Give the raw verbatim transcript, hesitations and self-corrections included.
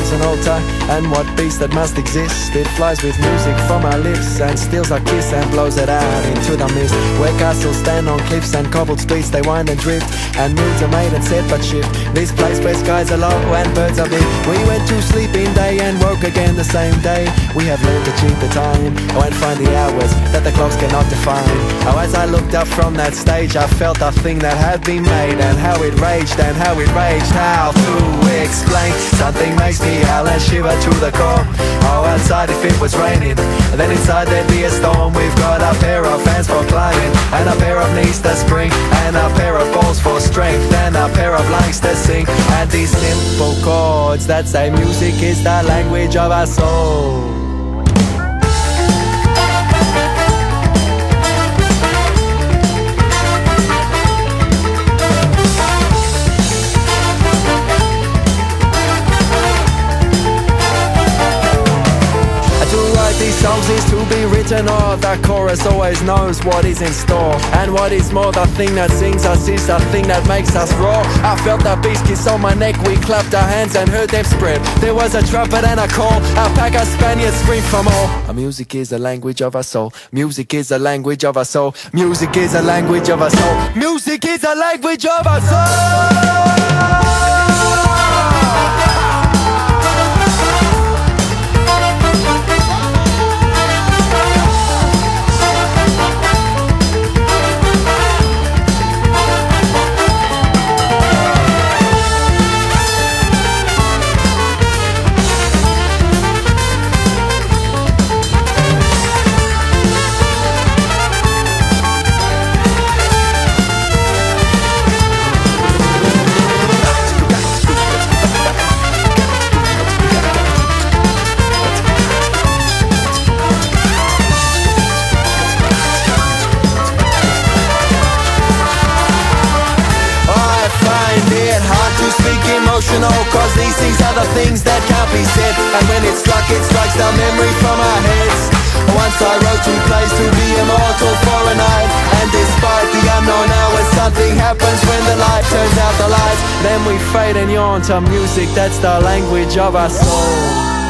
marks an altar, and what beast that must exist? It flies with music from our lips, and steals our kiss and blows it out into the mist. Where castles stand on cliffs and cobbled streets, they wind and drift, and moods are made and set but shift. This place where skies are low and birds are big. We went to sleep in day and woke again the same day. We have learned to cheat the time, oh, and find the hours that the clocks cannot define. Oh, as I looked up from that stage, I felt a thing that had been made, and how it raged and how it raged. How to explain? Something makes me howl and shiver to the core. Oh, outside if it was raining, then inside there'd be a storm. We've got a pair of hands for climbing, and a pair of knees to spring, and a pair of balls for strength, and a pair of lungs to sing. And these simple chords that say music is the language of our soul. These songs is to be written, or the chorus always knows what is in store. And what is more, the thing that sings us is the thing that makes us roar. I felt the beast kiss on my neck, we clapped our hands and heard them spread. There was a trumpet and a call, a pack of Spaniards screamed from all. Our music is the language of our soul. Music is the language of our soul. Music is the language of our soul. Music is the language of our soul. Emotional, cause these things are the things that can't be said. And when it struck, it strikes the memory from our heads. Once I wrote two plays to be immortal for a night, and despite the unknown hours, something happens when the light turns out the lights. Then we fade and yawn to music, that's the language of our soul.